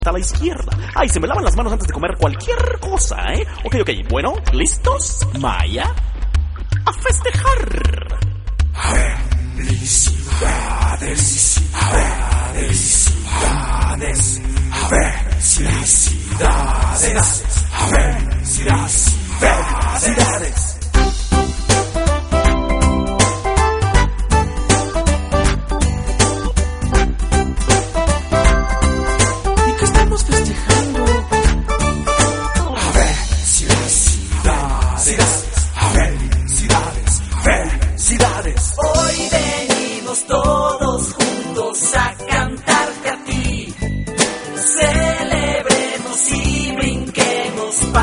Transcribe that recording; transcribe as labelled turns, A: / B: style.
A: a la izquierda. Ay, se me lavan las manos antes de comer cualquier cosa, ¿eh? Ok, bueno, ¿listos? Maya, a festejar.
B: Felicidades.